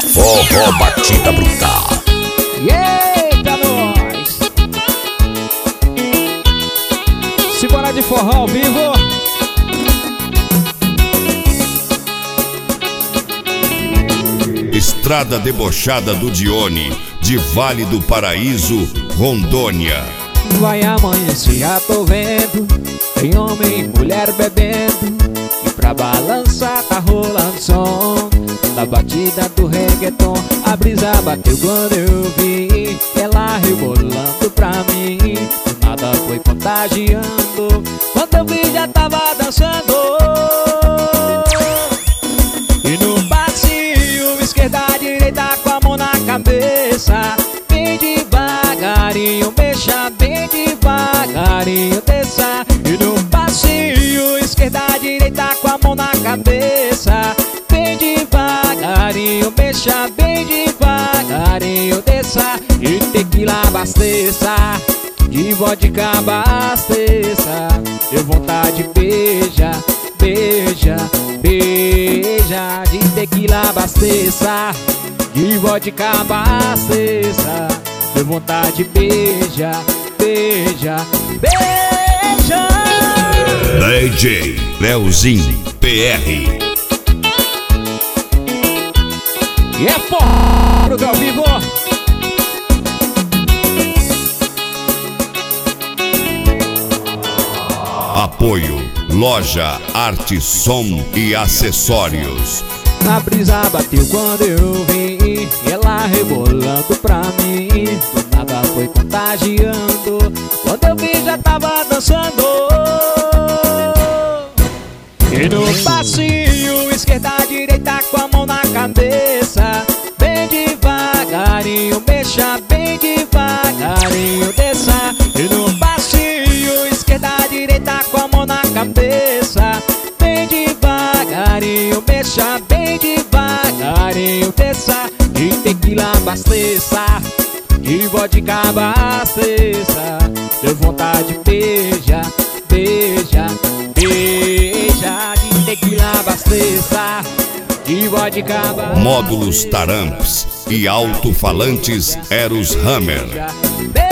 Forró Batida Brutal. Eita, nós! Simbora de forró ao vivo. Estrada debochada do Dione, de Vale do Paraíso, Rondônia. Vai amanhecer, já tô vendo. Tem homem e mulher bebendo, e pra balançar tá rolando som da batida do reggaeton. A brisa bateu quando eu vi ela rebolando pra mim. Do nada foi contagiando, quando eu vi já tava dançando. E no passinho, esquerda, direita, com a mão na cabeça. Bem devagarinho, mexa bem devagarinho, desça. E no passinho, esquerda, direita, com a mão na cabeça. Bem devagarinho, mexa bem devagarinho, desça. E tequila abasteça, de vodka abasteça. Deu vontade, beija, beija, beija. De tequila abasteça, de vodka abasteça. Deu vontade, beija, beija, beija. DJ Leozinho PR. E é forró do ao vivo. Apoio Loja Arte Som e Acessórios. A brisa bateu quando eu vi ela rebolando pra mim. Do nada foi contagiando, quando eu vi já tava dançando. E no passinho, esquerda, direita, com a mão na cabeça. Bem devagarinho, mexa bem devagarinho, desça. E no passinho, esquerda, direita, com a mão na cabeça. Bem devagarinho, mexa bem devagarinho, desça. De tequila abasteça, de vodka abasteça. Deu vontade, beija, beija, beija. De tequila abasteça, de vodka abasteça. Módulos Taramps e alto-falantes Eros Hammer. Beija,